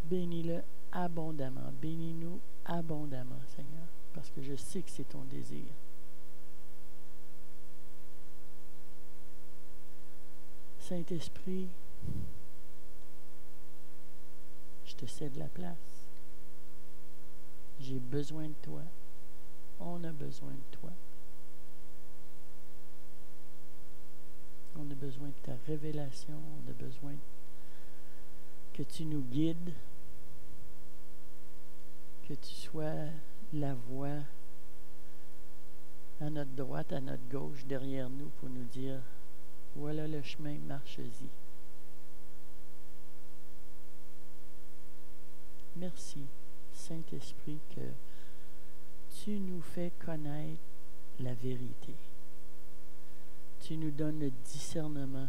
Bénis-le abondamment. Bénis-nous abondamment, Seigneur, parce que je sais que c'est ton désir. Saint-Esprit, je te cède la place. J'ai besoin de toi. On a besoin de toi. On a besoin de ta révélation. On a besoin que tu nous guides. Que tu sois la voix à notre droite, à notre gauche, derrière nous pour nous dire, voilà le chemin, marche-y. Merci, Saint-Esprit, que tu nous fais connaître la vérité. Tu nous donnes le discernement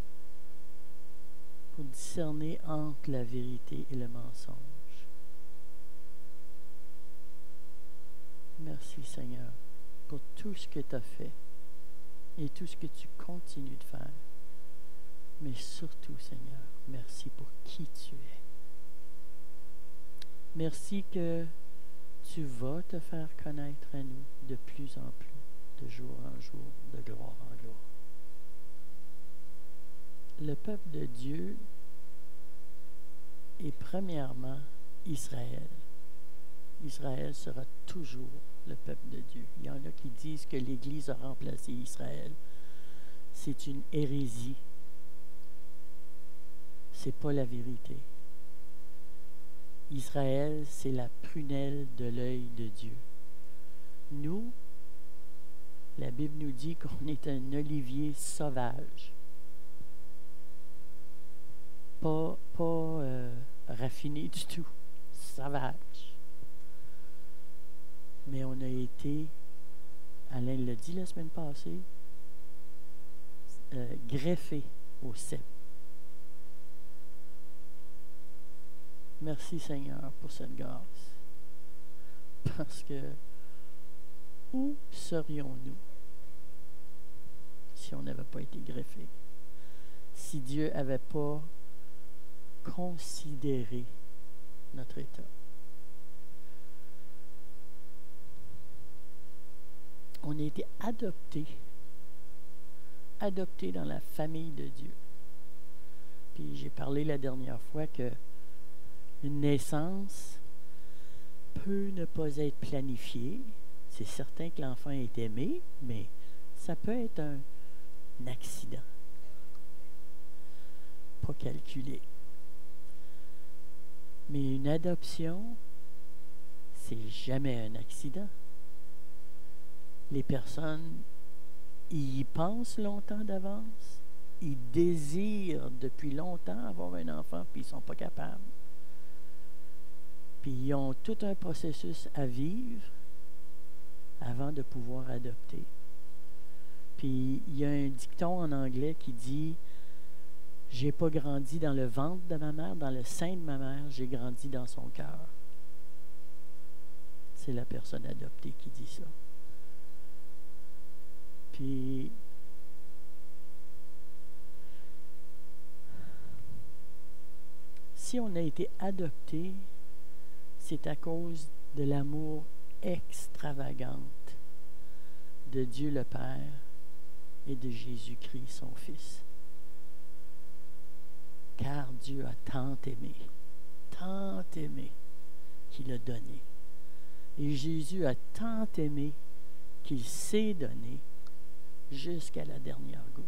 pour discerner entre la vérité et le mensonge. Merci, Seigneur, pour tout ce que tu as fait et tout ce que tu continues de faire. Mais surtout, Seigneur, merci pour qui tu es. Merci que tu vas te faire connaître à nous de plus en plus, de jour en jour, de gloire en gloire. Le peuple de Dieu est premièrement Israël. Israël sera toujours le peuple de Dieu. Il y en a qui disent que l'Église a remplacé Israël. C'est une hérésie. C'est pas la vérité. Israël, c'est la prunelle de l'œil de Dieu. Nous, la Bible nous dit qu'on est un olivier sauvage. Pas raffiné du tout. Sauvage. Mais on a été, Alain l'a dit la semaine passée, greffé au cep. Merci Seigneur pour cette grâce. Parce que où serions-nous si on n'avait pas été greffé? Si Dieu n'avait pas considéré notre état? On a été adoptés dans la famille de Dieu. Puis j'ai parlé la dernière fois que une naissance peut ne pas être planifiée. C'est certain que l'enfant est aimé, mais ça peut être un accident. Pas calculé. Mais une adoption, c'est jamais un accident. Les personnes y pensent longtemps d'avance. Ils désirent depuis longtemps avoir un enfant, puis ils ne sont pas capables. Puis ils ont tout un processus à vivre avant de pouvoir adopter. Puis il y a un dicton en anglais qui dit « J'ai pas grandi dans le ventre de ma mère, dans le sein de ma mère, j'ai grandi dans son cœur. » C'est la personne adoptée qui dit ça. Puis, si on a été adopté, c'est à cause de l'amour extravagant de Dieu le Père et de Jésus-Christ, son Fils. Car Dieu a tant aimé qu'il a donné. Et Jésus a tant aimé qu'il s'est donné jusqu'à la dernière goutte.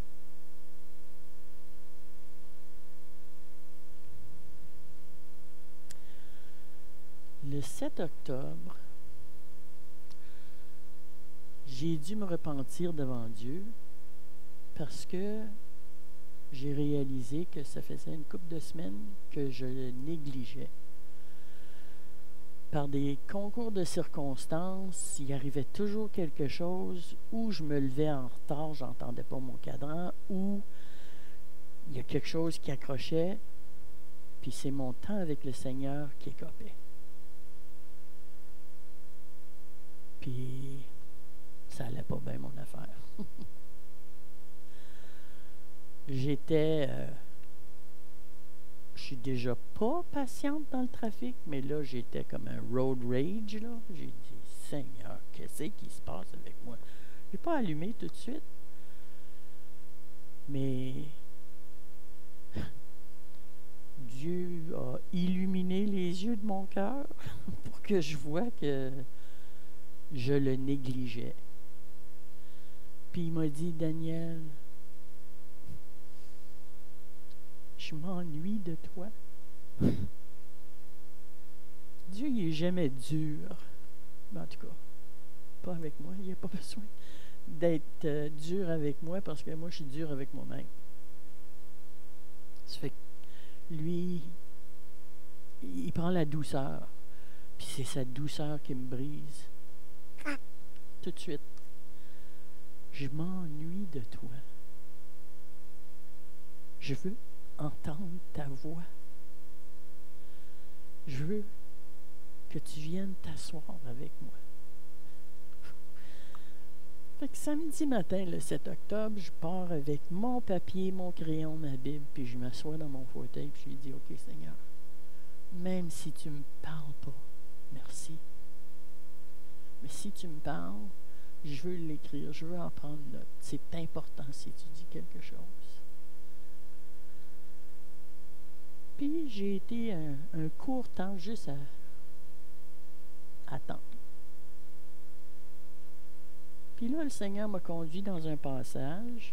Le 7 octobre, j'ai dû me repentir devant Dieu parce que j'ai réalisé que ça faisait une couple de semaines que je le négligeais. Par des concours de circonstances, il arrivait toujours quelque chose où je me levais en retard, j'entendais pas mon cadran, ou il y a quelque chose qui accrochait, puis c'est mon temps avec le Seigneur qui écopait. Puis ça allait pas bien mon affaire. Je suis déjà pas patiente dans le trafic, mais là, j'étais comme un road rage, là. J'ai dit, Seigneur, qu'est-ce qui se passe avec moi? Je n'ai pas allumé tout de suite. Mais Dieu a illuminé les yeux de mon cœur pour que je vois que je le négligeais. Puis il m'a dit, Daniel, je m'ennuie de toi. Dieu, il n'est jamais dur. En tout cas, pas avec moi. Il n'y a pas besoin d'être dur avec moi parce que moi, je suis dur avec moi-même. Ça fait que lui, il prend la douceur. Puis c'est sa douceur qui me brise. Tout de suite. Je m'ennuie de toi. Je veux entendre ta voix. Je veux que tu viennes t'asseoir avec moi. Fait que samedi matin, le 7 octobre, je pars avec mon papier, mon crayon, ma Bible, puis je m'assois dans mon fauteuil, puis je lui dis, OK, Seigneur, même si tu ne me parles pas, merci. Mais si tu me parles, je veux l'écrire, je veux en prendre note. C'est important si tu dis quelque chose. Puis j'ai été un court temps juste à attendre. Puis là, le Seigneur m'a conduit dans un passage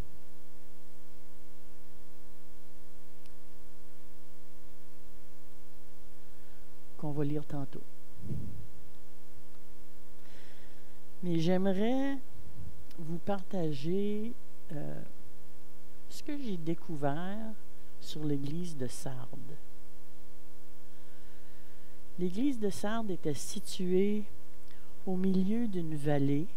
qu'on va lire tantôt. Mais j'aimerais vous partager ce que j'ai découvert sur l'église de Sardes. L'église de Sardes était située au milieu d'une vallée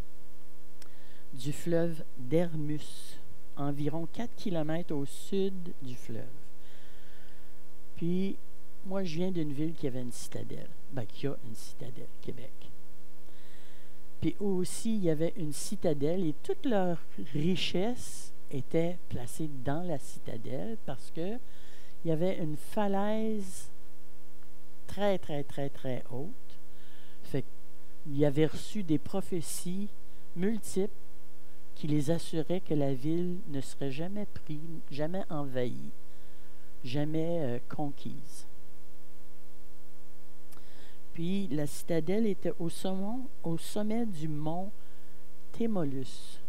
du fleuve d'Hermus, environ 4 km au sud du fleuve. Puis, moi, je viens d'une ville qui avait une citadelle. Qui a une citadelle, Québec. Puis aussi, il y avait une citadelle et toute leur richesse était placée dans la citadelle parce que il y avait une falaise très, très, très, très haute. Fait qu'il avait reçu des prophéties multiples qui les assuraient que la ville ne serait jamais prise, jamais envahie, jamais conquise. Puis la citadelle était au sommet du mont Tmolus.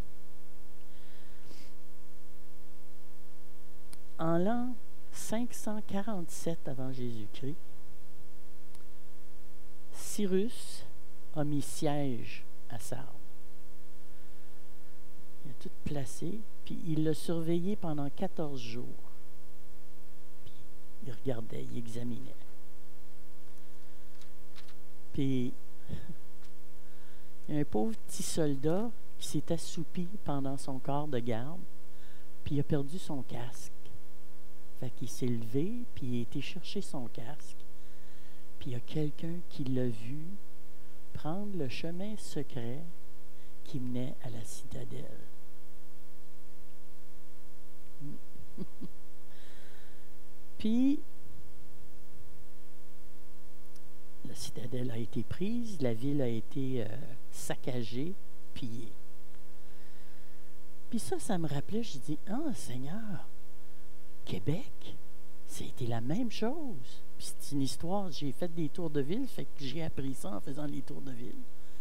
En l'an 547 avant Jésus-Christ, Cyrus a mis siège à Sardes. Il a tout placé, puis il l'a surveillé pendant 14 jours. Puis il regardait, il examinait. Puis il y a un pauvre petit soldat qui s'est assoupi pendant son corps de garde, puis il a perdu son casque. Fait qu'il s'est levé, puis il a été chercher son casque. Puis il y a quelqu'un qui l'a vu prendre le chemin secret qui menait à la citadelle. Puis, la citadelle a été prise, la ville a été saccagée, pillée. Puis ça me rappelait, je dis, Seigneur, Québec, c'était la même chose. Puis c'est une histoire, j'ai fait des tours de ville, fait que j'ai appris ça en faisant les tours de ville.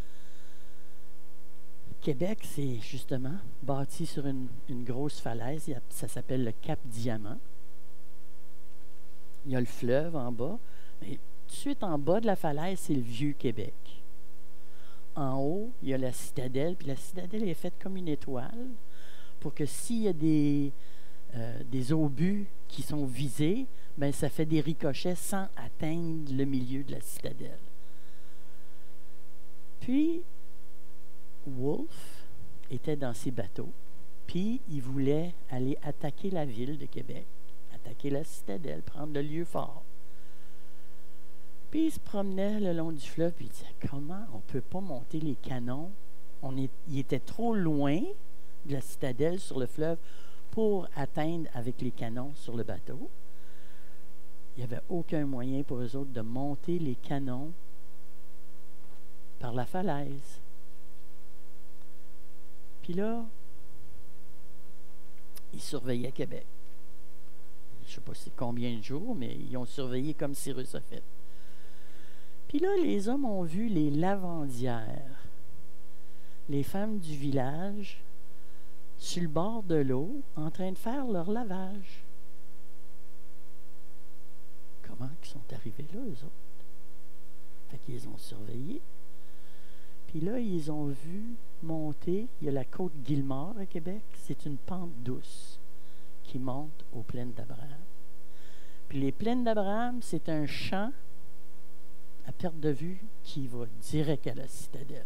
Québec, c'est justement bâti sur une grosse falaise, ça s'appelle le Cap Diamant. Il y a le fleuve en bas, mais tout de suite en bas de la falaise, c'est le vieux Québec. En haut, il y a la citadelle, puis la citadelle est faite comme une étoile pour que s'il y a des obus qui sont visés, ben ça fait des ricochets sans atteindre le milieu de la citadelle. Puis, Wolfe était dans ses bateaux, puis il voulait aller attaquer la ville de Québec, attaquer la citadelle, prendre le lieu fort. Puis il se promenait le long du fleuve, puis il disait, comment on ne peut pas monter les canons? Il était trop loin de la citadelle sur le fleuve pour atteindre avec les canons sur le bateau. il n'y avait aucun moyen pour eux autres de monter les canons par la falaise. Puis là, ils surveillaient Québec. Je ne sais pas c'est combien de jours, mais ils ont surveillé comme Cyrus a fait. Puis là, les hommes ont vu les lavandières, les femmes du village, sur le bord de l'eau, en train de faire leur lavage. Comment ils sont arrivés là, eux autres? Fait qu'ils ont surveillé. Puis là, ils ont vu monter, il y a la côte Guillemard à Québec, c'est une pente douce qui monte aux plaines d'Abraham. Puis les plaines d'Abraham, c'est un champ à perte de vue qui va direct à la citadelle.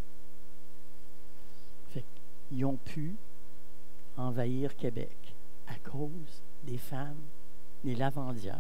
Fait qu'ils ont pu envahir Québec à cause des femmes, des lavandières.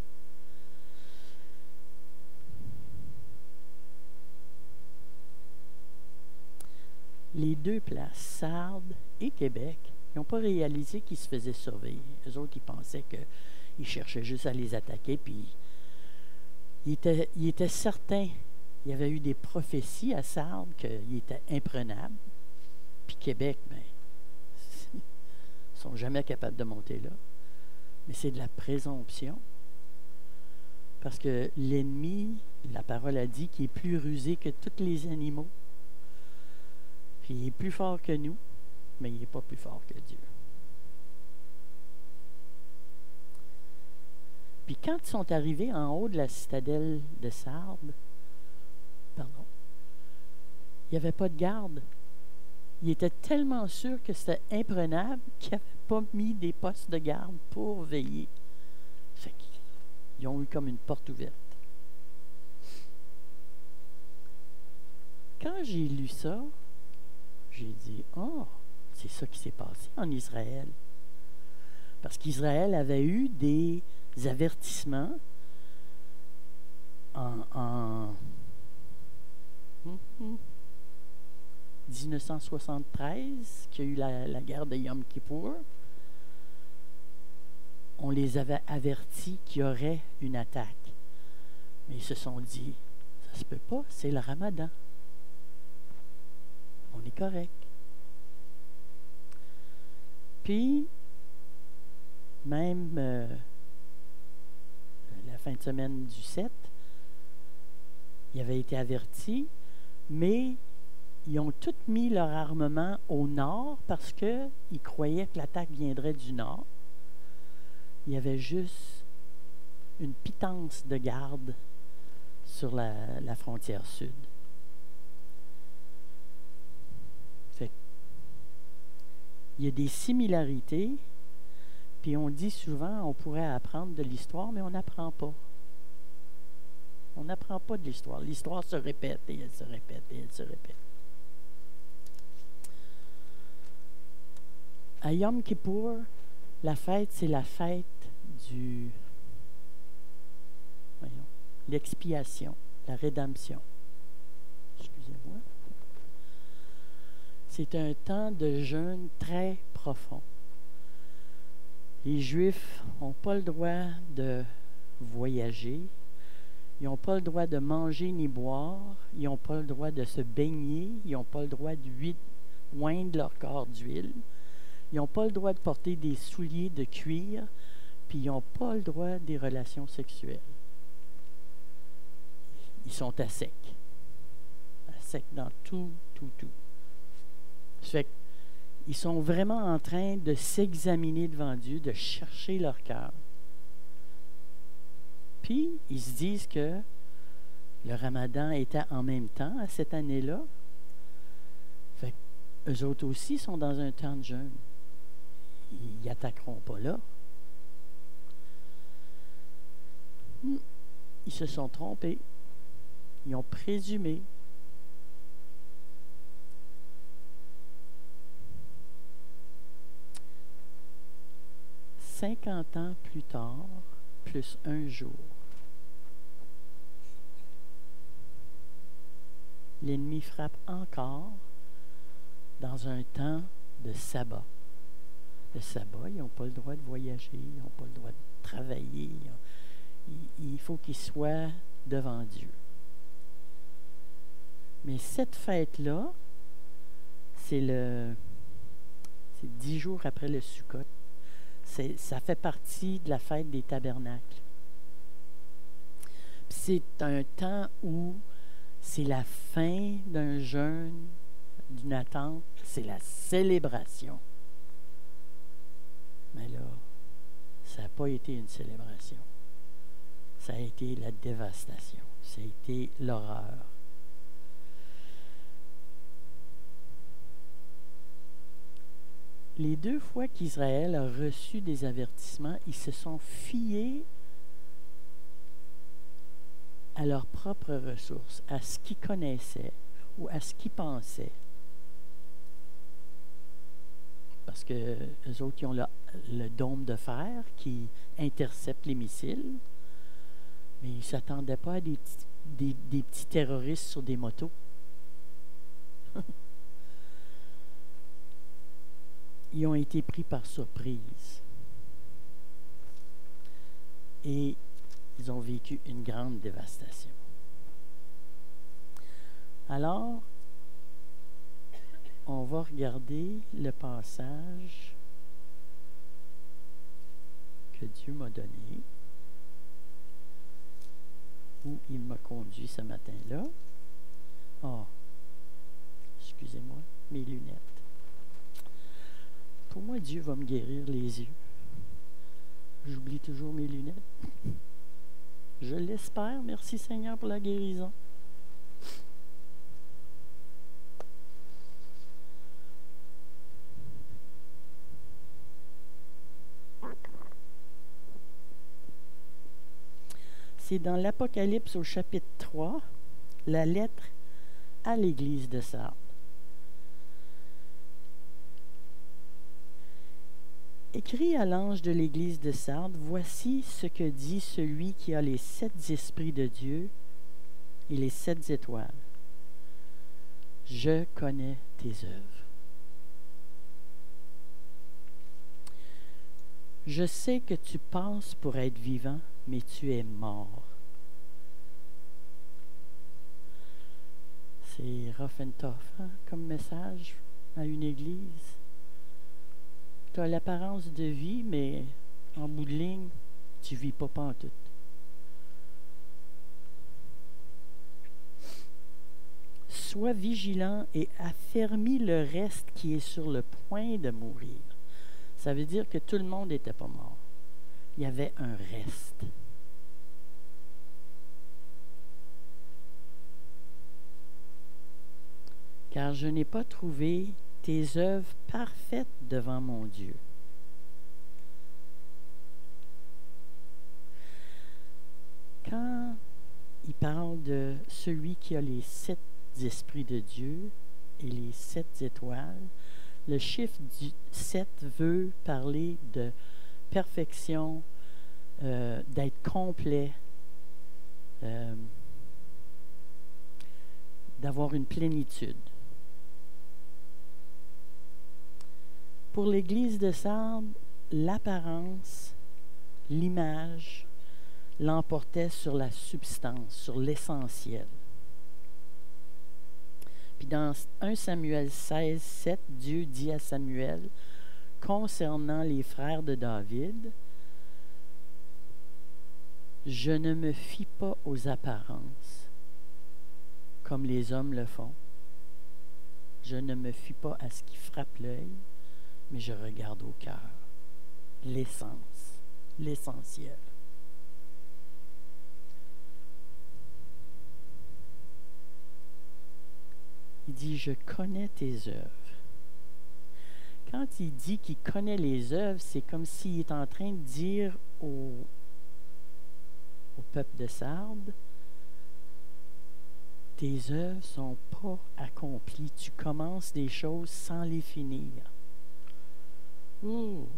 Les deux places, Sardes et Québec, ils n'ont pas réalisé qu'ils se faisaient surveiller. Eux autres, ils pensaient qu'ils cherchaient juste à les attaquer, puis ils étaient certains. Il y avait eu des prophéties à Sardes qu'ils étaient imprenables. Puis Québec, ben, ils ne sont jamais capables de monter là. Mais c'est de la présomption. Parce que l'ennemi, la parole a dit, qu'il est plus rusé que tous les animaux. Puis il est plus fort que nous, mais il n'est pas plus fort que Dieu. Puis quand ils sont arrivés en haut de la citadelle de Sardes, il n'y avait pas de garde. Ils étaient tellement sûrs que c'était imprenable qu'ils n'avaient pas mis des postes de garde pour veiller. Fait qu'ils ont eu comme une porte ouverte. Quand j'ai lu ça, j'ai dit, oh, c'est ça qui s'est passé en Israël. Parce qu'Israël avait eu des avertissements en 1973, qu'il y a eu la guerre de Yom Kippour. On les avait avertis qu'il y aurait une attaque. Mais ils se sont dit, ça se peut pas, c'est le Ramadan. On est correct. Puis, même la fin de semaine du 7, ils avaient été avertis, mais ils ont tous mis leur armement au nord parce qu'ils croyaient que l'attaque viendrait du nord. Il y avait juste une pitance de garde sur la frontière sud. Il y a des similarités, puis on dit souvent on pourrait apprendre de l'histoire, mais on n'apprend pas. On n'apprend pas de l'histoire. L'histoire se répète et elle se répète et elle se répète. À Yom Kippour, la fête, c'est la fête l'expiation, la rédemption. Excusez-moi. C'est un temps de jeûne très profond. Les Juifs n'ont pas le droit de voyager. Ils n'ont pas le droit de manger ni boire. Ils n'ont pas le droit de se baigner. Ils n'ont pas le droit d'oindre leur corps d'huile. Ils n'ont pas le droit de porter des souliers de cuir. Puis ils n'ont pas le droit des relations sexuelles. Ils sont à sec. À sec dans tout. Ça fait qu'ils sont vraiment en train de s'examiner devant Dieu, de chercher leur cœur. Puis, ils se disent que le Ramadan était en même temps à cette année-là. Fait qu'eux autres aussi sont dans un temps de jeûne. Ils n'attaqueront pas là. Ils se sont trompés. Ils ont présumé. 50 ans plus tard, plus un jour, l'ennemi frappe encore dans un temps de sabbat. Le sabbat, ils n'ont pas le droit de voyager, ils n'ont pas le droit de travailler, il faut qu'il soit devant Dieu. Mais cette fête-là, c'est 10 jours après le Sukkot. Ça fait partie de la fête des tabernacles. Puis c'est un temps où c'est la fin d'un jeûne, d'une attente, c'est la célébration. Mais là, ça n'a pas été une célébration. Ça a été la dévastation. Ça a été l'horreur. Les 2 fois qu'Israël a reçu des avertissements, ils se sont fiés à leurs propres ressources, à ce qu'ils connaissaient ou à ce qu'ils pensaient. Parce que eux autres, ils ont le dôme de fer qui intercepte les missiles, mais ils ne s'attendaient pas à des petits terroristes sur des motos. Ils ont été pris par surprise. Et ils ont vécu une grande dévastation. Alors, on va regarder le passage que Dieu m'a donné, où il m'a conduit ce matin-là. Oh, excusez-moi, mes lunettes. Pour moi, Dieu va me guérir les yeux. J'oublie toujours mes lunettes. Je l'espère. Merci Seigneur pour la guérison. C'est dans l'Apocalypse au chapitre 3, la lettre à l'église de Sardes. Écrit à l'ange de l'église de Sardes, voici ce que dit celui qui a les 7 esprits de Dieu et les 7 étoiles. Je connais tes œuvres. Je sais que tu penses pour être vivant, mais tu es mort. C'est rough and tough, hein, comme message à une église. Tu as l'apparence de vie, mais en bout de ligne, tu ne vis pas pantoute. Sois vigilant et affermis le reste qui est sur le point de mourir. Ça veut dire que tout le monde n'était pas mort. Il y avait un reste. Car je n'ai pas trouvé tes œuvres parfaites devant mon Dieu. Quand il parle de celui qui a les 7 esprits de Dieu et les 7 étoiles, le chiffre du 7 veut parler de perfection, d'être complet, d'avoir une plénitude. Pour l'Église de Sardes, l'apparence, l'image l'emportait sur la substance, sur l'essentiel. Puis dans 1 Samuel 16, 7, Dieu dit à Samuel, concernant les frères de David, « Je ne me fie pas aux apparences, comme les hommes le font. Je ne me fie pas à ce qui frappe l'œil, mais je regarde au cœur, l'essence, l'essentiel. » Il dit, je connais tes œuvres. Quand il dit qu'il connaît les œuvres, c'est comme s'il est en train de dire au peuple de Sardes, tes œuvres ne sont pas accomplies. Tu commences des choses sans les finir. Ouh.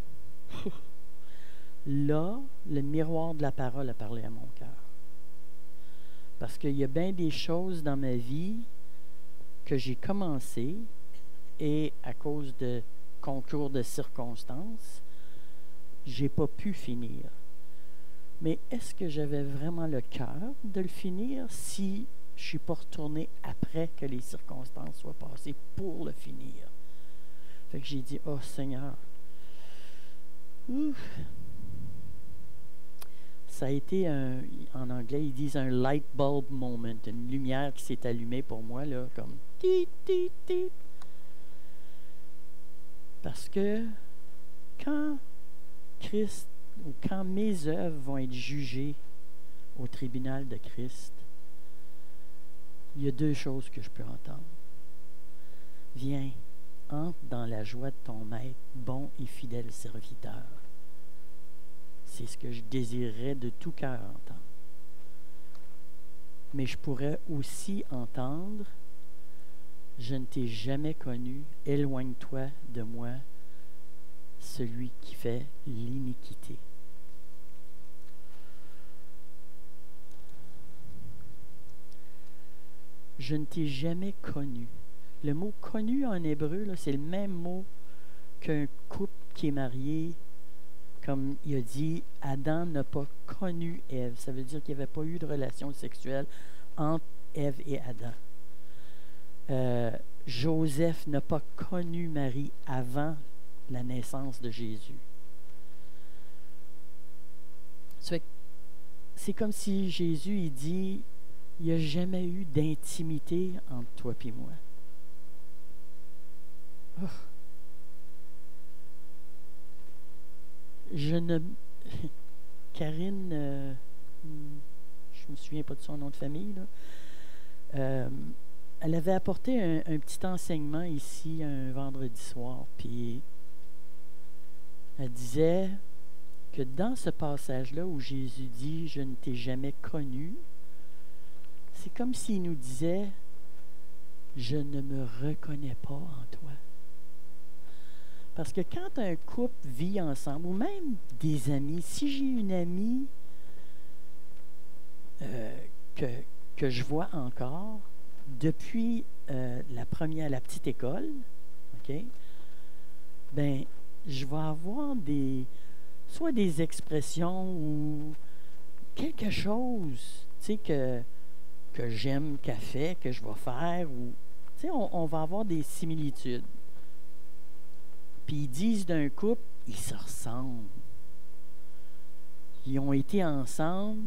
Là, le miroir de la parole a parlé à mon cœur. Parce qu'il y a bien des choses dans ma vie que j'ai commencé et à cause de concours de circonstances, j'ai pas pu finir. Mais est-ce que j'avais vraiment le cœur de le finir si je ne suis pas retourné après que les circonstances soient passées pour le finir? Fait que j'ai dit, oh Seigneur, ouf. Ça a été en anglais, ils disent un light bulb moment, une lumière qui s'est allumée pour moi, là, comme tit, tit, tit. Parce que quand Christ, ou quand mes œuvres vont être jugées au tribunal de Christ, il y a deux choses que je peux entendre. Viens, entre dans la joie de ton maître, bon et fidèle serviteur. C'est ce que je désirerais de tout cœur entendre. Mais je pourrais aussi entendre, je ne t'ai jamais connu, éloigne-toi de moi, celui qui fait l'iniquité. Je ne t'ai jamais connu. Le mot connu en hébreu, là, c'est le même mot qu'un couple qui est marié. Comme il a dit, Adam n'a pas connu Ève. Ça veut dire qu'il n'y avait pas eu de relation sexuelle entre Ève et Adam. Joseph n'a pas connu Marie avant la naissance de Jésus. C'est comme si Jésus, il dit, il n'y a jamais eu d'intimité entre toi et moi. Oh. Karine, je me souviens pas de son nom de famille, là. Elle avait apporté un petit enseignement ici un vendredi soir, puis elle disait que dans ce passage-là où Jésus dit « Je ne t'ai jamais connu », c'est comme s'il nous disait « Je ne me reconnais pas en toi ». Parce que quand un couple vit ensemble, ou même des amis, si j'ai une amie que je vois encore depuis la petite école, OK, ben, je vais avoir soit des expressions ou quelque chose, tu sais, que j'aime qu'elle fait, que je vais faire, ou, tu sais, on va avoir des similitudes. Puis ils disent d'un couple, ils se ressemblent. Ils ont été ensemble.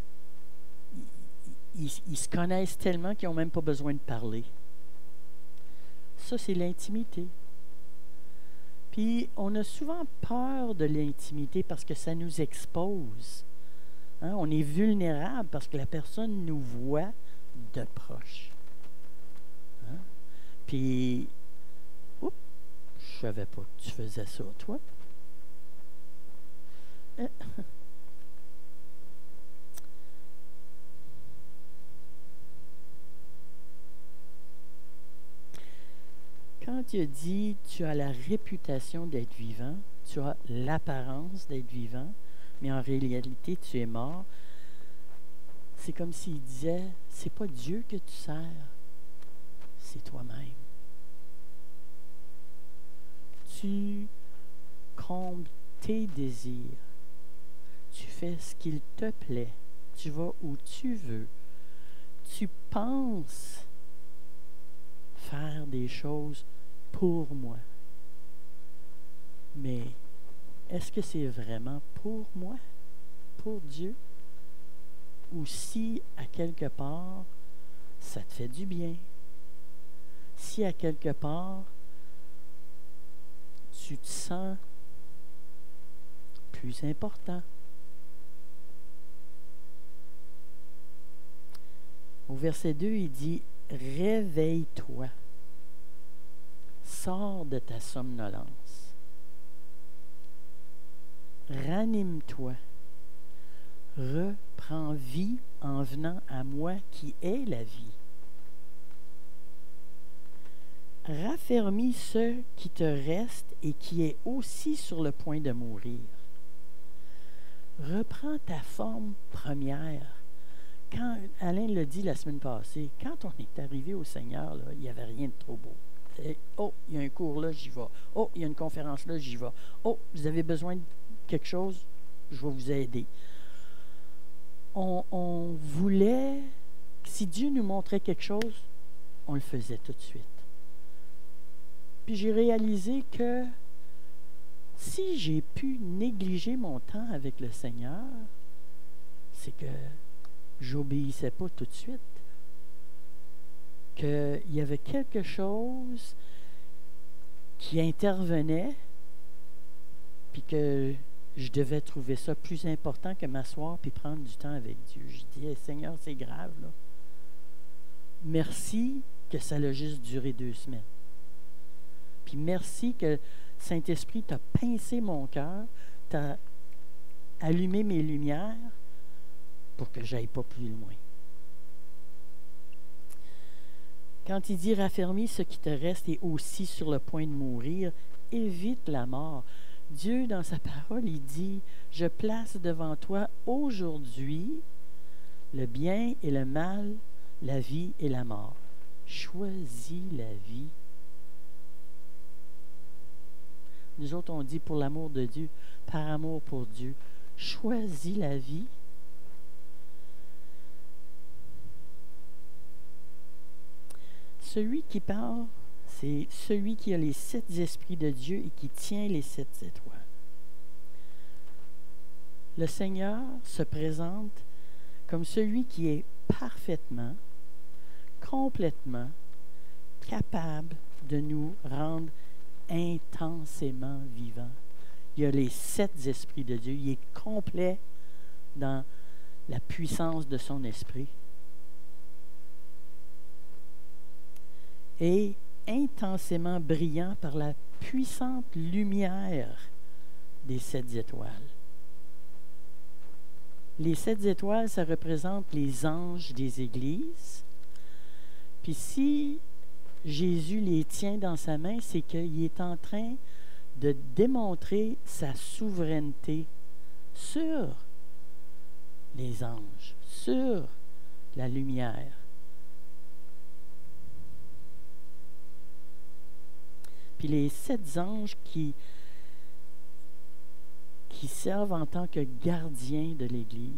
Ils se connaissent tellement qu'ils n'ont même pas besoin de parler. Ça, c'est l'intimité. Puis on a souvent peur de l'intimité parce que ça nous expose. Hein? On est vulnérable parce que la personne nous voit de proche. Hein? Puis, je savais pas que tu faisais ça, toi. Quand il a dit « Tu as la réputation d'être vivant, tu as l'apparence d'être vivant, mais en réalité, tu es mort », c'est comme s'il disait « C'est pas Dieu que tu sers, c'est toi-même. » Tu combles tes désirs. Tu fais ce qu'il te plaît. Tu vas où tu veux. Tu penses faire des choses pour moi. Mais est-ce que c'est vraiment pour moi? Pour Dieu? Ou si, à quelque part, ça te fait du bien? Si, à quelque part, tu te sens plus important. Au verset 2, il dit « Réveille-toi, sors de ta somnolence, ranime-toi, reprends vie en venant à moi qui est la vie. Raffermis ce qui te reste et qui est aussi sur le point de mourir. Reprends ta forme première. » Quand Alain l'a dit la semaine passée, quand on est arrivé au Seigneur, là, il n'y avait rien de trop beau. Oh, il y a un cours là, j'y vais. Oh, il y a une conférence là, j'y vais. Oh, vous avez besoin de quelque chose, je vais vous aider. on voulait, si Dieu nous montrait quelque chose, on le faisait tout de suite. Puis j'ai réalisé que si j'ai pu négliger mon temps avec le Seigneur, c'est que j'obéissais pas tout de suite. Qu'il y avait quelque chose qui intervenait, puis que je devais trouver ça plus important que m'asseoir puis prendre du temps avec Dieu. Je dis, Seigneur, c'est grave, là. Merci que ça a juste duré 2 semaines. Puis merci que Saint-Esprit t'a pincé mon cœur, t'a allumé mes lumières pour que j'aille pas plus loin. Quand il dit « raffermis ce qui te reste et aussi sur le point de mourir », évite la mort. Dieu, dans sa parole, il dit « Je place devant toi aujourd'hui le bien et le mal, la vie et la mort. Choisis la vie. » Nous autres, on dit « pour l'amour de Dieu », par amour pour Dieu. Choisis la vie. Celui qui parle, c'est celui qui a les 7 esprits de Dieu et qui tient les 7 étoiles. Le Seigneur se présente comme celui qui est parfaitement, complètement capable de nous rendre intensément vivants. Il a les 7 esprits de Dieu. Il est complet dans la puissance de son esprit. Et intensément brillant par la puissante lumière des 7 étoiles. Les 7 étoiles, ça représente les anges des églises. Puis si Jésus les tient dans sa main, c'est qu'il est en train de démontrer sa souveraineté sur les anges, sur la lumière. Puis les 7 anges qui servent en tant que gardiens de l'Église.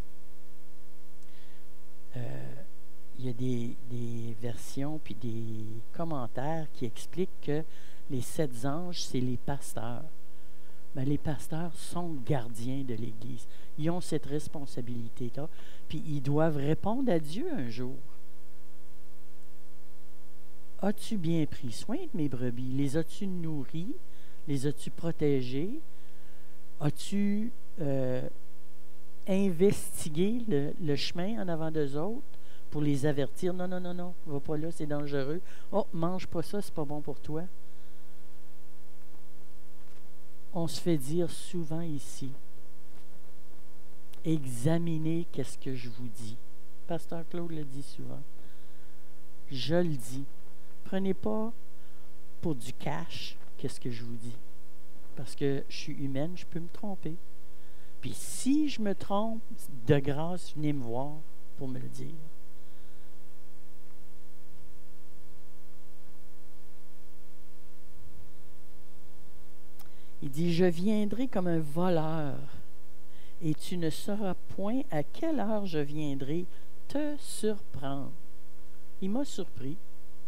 Il y a des versions puis des commentaires qui expliquent que les 7 anges, c'est les pasteurs. Mais les pasteurs sont gardiens de l'Église. Ils ont cette responsabilité-là. Puis ils doivent répondre à Dieu un jour. As-tu bien pris soin de mes brebis? Les as-tu nourries? Les as-tu protégées? As-tu investigué le chemin en avant d'eux autres pour les avertir? Non, non, non, non, va pas là, c'est dangereux. Oh, mange pas ça, c'est pas bon pour toi. On se fait dire souvent ici, examinez qu'est-ce que je vous dis. Pasteur Claude le dit souvent. Je le dis. Prenez pas pour du cash qu'est-ce que je vous dis. Parce que je suis humaine, je peux me tromper. Puis si je me trompe, de grâce, venez me voir pour me le dire. Il dit, je viendrai comme un voleur, et tu ne sauras point à quelle heure je viendrai te surprendre. Il m'a surpris.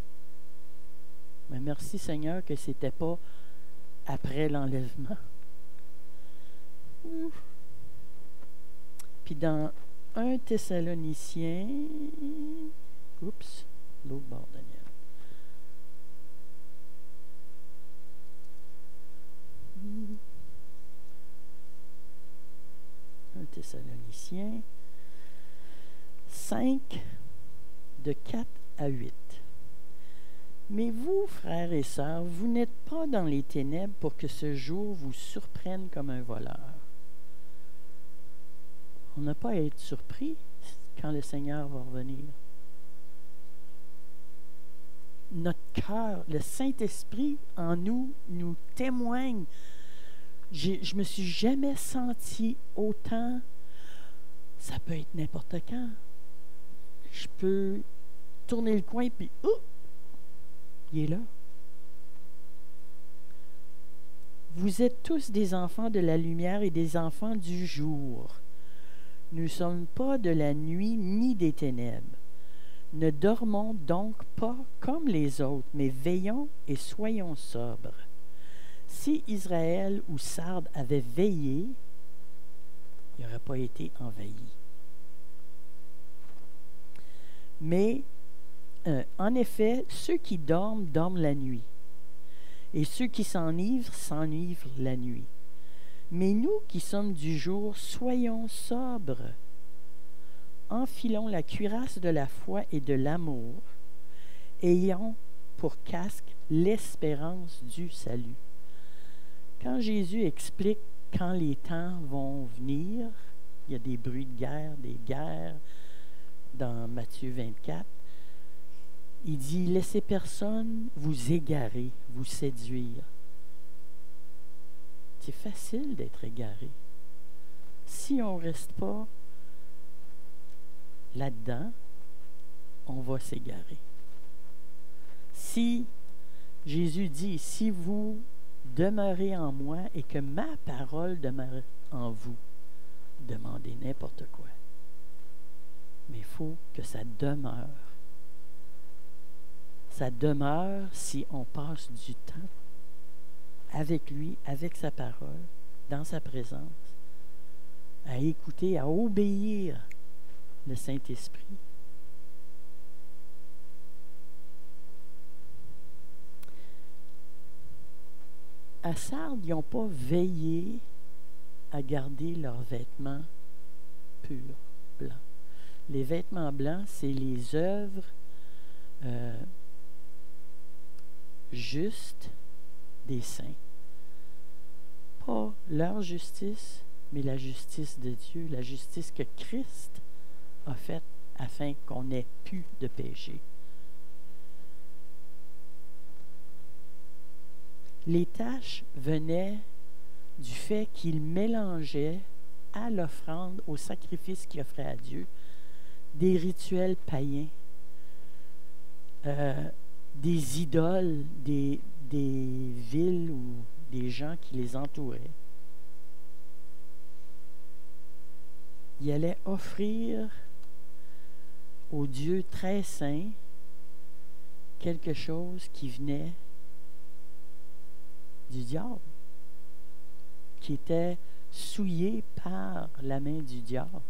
Mais merci Seigneur que ce n'était pas après l'enlèvement. Puis dans 1 Thessaloniciens, l'autre bord, Daniel. Un Thessaloniciens 5, de 4 à 8. Mais vous, frères et sœurs, vous n'êtes pas dans les ténèbres pour que ce jour vous surprenne comme un voleur. On n'a pas à être surpris quand le Seigneur va revenir. Notre cœur, le Saint-Esprit en nous témoigne. Je me suis jamais senti autant. Ça peut être n'importe quand. Je peux tourner le coin puis il est là. Vous êtes tous des enfants de la lumière et des enfants du jour. Nous ne sommes pas de la nuit ni des ténèbres. Ne dormons donc pas comme les autres, mais veillons et soyons sobres. Si Israël ou Sardes avait veillé, il n'aurait pas été envahi. Mais, en effet, ceux qui dorment, dorment la nuit. Et ceux qui s'enivrent, s'enivrent la nuit. Mais nous qui sommes du jour, soyons sobres. Enfilons la cuirasse de la foi et de l'amour, ayant pour casque l'espérance du salut. Quand Jésus explique quand les temps vont venir, il y a des bruits de guerre, des guerres dans Matthieu 24, il dit « Laissez personne vous égarer, vous séduire. » C'est facile d'être égaré. Si on ne reste pas là-dedans, on va s'égarer. Si Jésus dit, si vous demeurez en moi et que ma parole demeure en vous, demandez n'importe quoi. Mais il faut que ça demeure. Ça demeure si on passe du temps avec lui, avec sa parole, dans sa présence, à écouter, à obéir le Saint-Esprit. À Sardes, ils n'ont pas veillé à garder leurs vêtements purs, blancs. Les vêtements blancs, c'est les œuvres justes des saints. Pas leur justice, mais la justice de Dieu, la justice que Christ a faite afin qu'on n'ait plus de péché. Les taches venaient du fait qu'il mélangeait à l'offrande, au sacrifice qu'il offrait à Dieu, des rituels païens, des idoles, des villes ou des gens qui les entouraient. Il allait offrir au Dieu très saint quelque chose qui venait du diable, qui était souillé par la main du diable.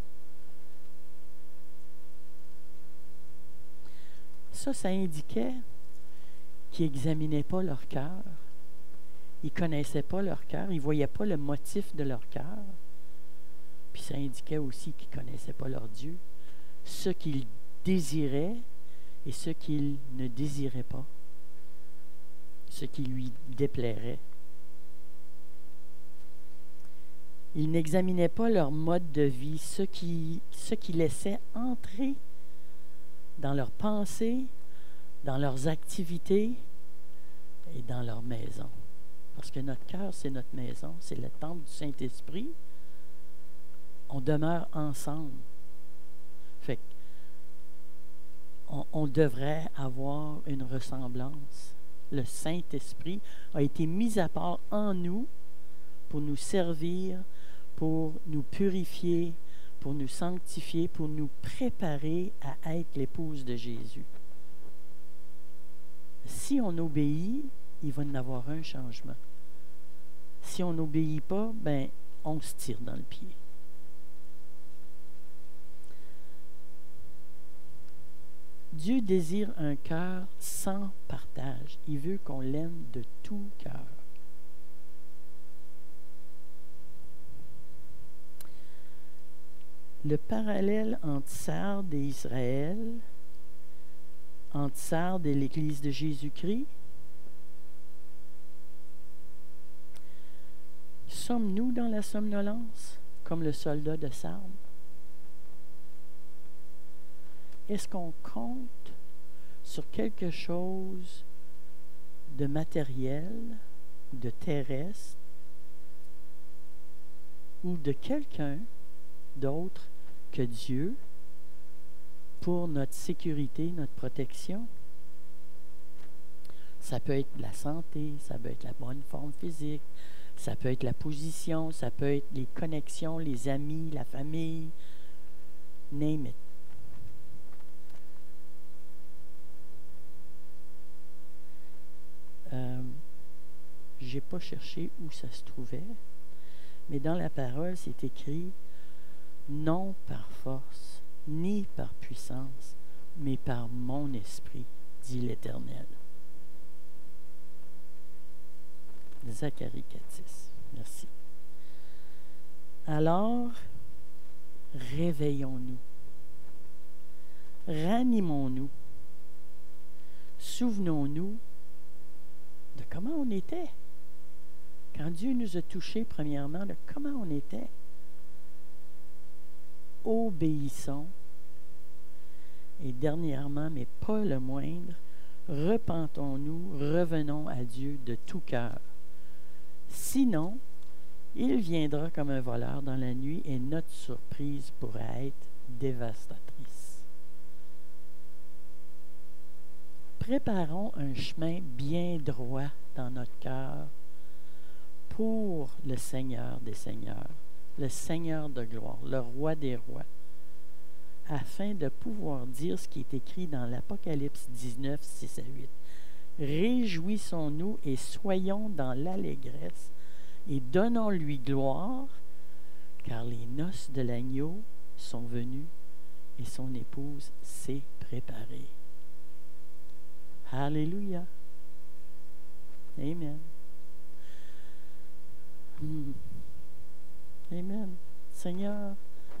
Ça indiquait qu'ils n'examinaient pas leur cœur. Ils ne connaissaient pas leur cœur. Ils ne voyaient pas le motif de leur cœur. Puis ça indiquait aussi qu'ils ne connaissaient pas leur Dieu, ce qu'ils désiraient et ce qu'ils ne désiraient pas, ce qui lui déplairait. Ils n'examinaient pas leur mode de vie, ce qui laissait entrer dans leurs pensées, dans leurs activités et dans leur maison. Parce que notre cœur, c'est notre maison, c'est le temple du Saint-Esprit. On demeure ensemble. Fait qu'on devrait avoir une ressemblance. Le Saint-Esprit a été mis à part en nous pour nous servir, pour nous purifier, pour nous sanctifier, pour nous préparer à être l'épouse de Jésus. Si on obéit, il va y en avoir un changement. Si on n'obéit pas, ben, on se tire dans le pied. Dieu désire un cœur sans partage. Il veut qu'on l'aime de tout cœur. Le parallèle entre Sardes et Israël, entre Sardes et l'Église de Jésus-Christ, sommes-nous dans la somnolence, comme le soldat de Sardes? Est-ce qu'on compte sur quelque chose de matériel, de terrestre, ou de quelqu'un d'autre que Dieu pour notre sécurité, notre protection? Ça peut être la santé, ça peut être la bonne forme physique, ça peut être la position, ça peut être les connexions, les amis, la famille, Name it. J'ai pas cherché où ça se trouvait, mais dans la parole, c'est écrit « Non par force, ni par puissance, mais par mon esprit, dit l'Éternel. » Zacharie 4:6. Merci. Alors, réveillons-nous. Ranimons-nous. Souvenons-nous de comment on était. Quand Dieu nous a touchés, premièrement, de comment on était. Obéissons. Et dernièrement, mais pas le moindre, repentons-nous, revenons à Dieu de tout cœur. Sinon, il viendra comme un voleur dans la nuit et notre surprise pourrait être dévastatrice. Préparons un chemin bien droit dans notre cœur pour le Seigneur des Seigneurs, le Seigneur de gloire, le Roi des rois, afin de pouvoir dire ce qui est écrit dans l'Apocalypse 19, 6 à 8. Réjouissons-nous et soyons dans l'allégresse et donnons-lui gloire, car les noces de l'agneau sont venues et son épouse s'est préparée. Alléluia. Amen. Amen. Seigneur,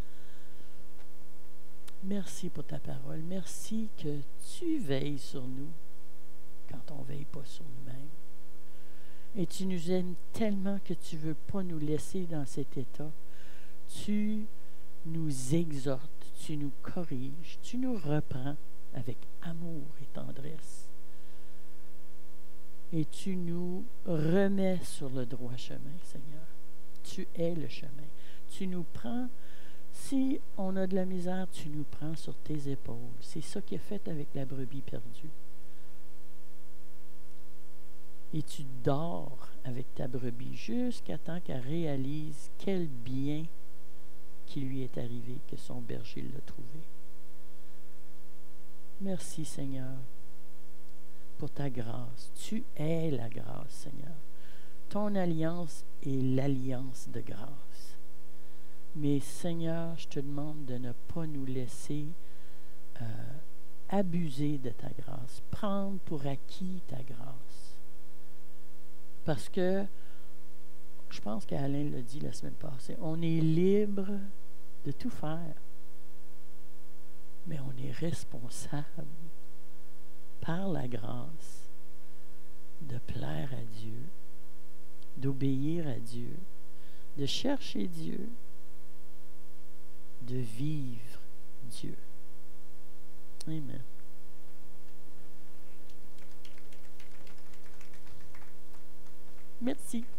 merci pour ta parole. Merci que tu veilles sur nous quand on ne veille pas sur nous-mêmes. Et tu nous aimes tellement que tu ne veux pas nous laisser dans cet état. Tu nous exhortes, tu nous corriges, tu nous reprends avec amour et tendresse. Et tu nous remets sur le droit chemin, Seigneur. Tu es le chemin. Tu nous prends, si on a de la misère, tu nous prends sur tes épaules. C'est ça qui est fait avec la brebis perdue. Et tu dors avec ta brebis jusqu'à temps qu'elle réalise quel bien qui lui est arrivé, que son berger l'a trouvé. Merci, Seigneur, pour ta grâce. Tu es la grâce, Seigneur. Ton alliance est l'alliance de grâce. Mais, Seigneur, je te demande de ne pas nous laisser abuser de ta grâce, prendre pour acquis ta grâce. Parce que, je pense qu'Alain l'a dit la semaine passée, on est libre de tout faire, mais on est responsable par la grâce de plaire à Dieu, d'obéir à Dieu, de chercher Dieu, de vivre Dieu. Amen. Merci.